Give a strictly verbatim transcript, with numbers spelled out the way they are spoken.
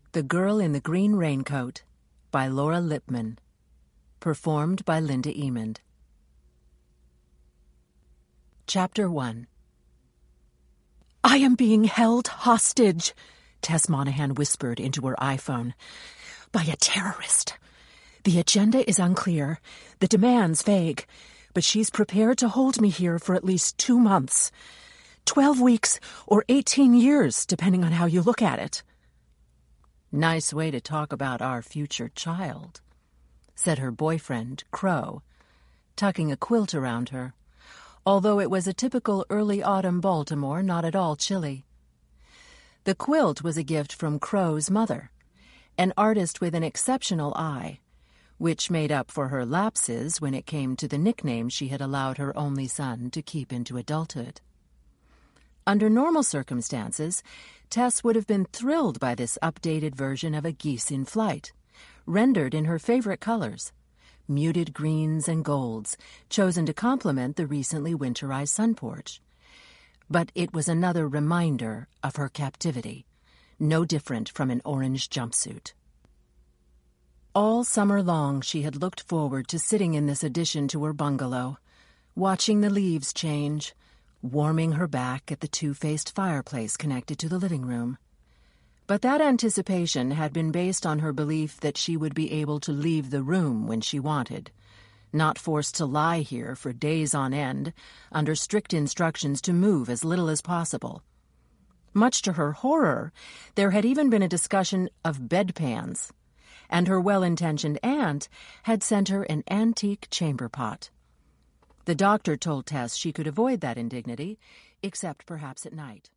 The Girl in the Green Raincoat by Laura Lippman. Performed by Linda Emond. Chapter one. "I am being held hostage," Tess Monahan whispered into her iPhone, "by a terrorist. The agenda is unclear, the demands vague, but she's prepared to hold me here for at least two months. Twelve weeks or eighteen years, depending on how you look at it." "Nice way to talk about our future child," said her boyfriend, Crow, tucking a quilt around her, although it was a typical early autumn Baltimore, not at all chilly. The quilt was a gift from Crow's mother, an artist with an exceptional eye, which made up for her lapses when it came to the nickname she had allowed her only son to keep into adulthood. Under normal circumstances, Tess would have been thrilled by this updated version of a Geese in Flight, rendered in her favorite colors, muted greens and golds, chosen to complement the recently winterized sun porch. But it was another reminder of her captivity, no different from an orange jumpsuit. All summer long she had looked forward to sitting in this addition to her bungalow, watching the leaves change, warming her back at the two-faced fireplace connected to the living room. But that anticipation had been based on her belief that she would be able to leave the room when she wanted, not forced to lie here for days on end, under strict instructions to move as little as possible. Much to her horror, there had even been a discussion of bedpans, and her well-intentioned aunt had sent her an antique chamber pot. The doctor told Tess she could avoid that indignity, except perhaps at night.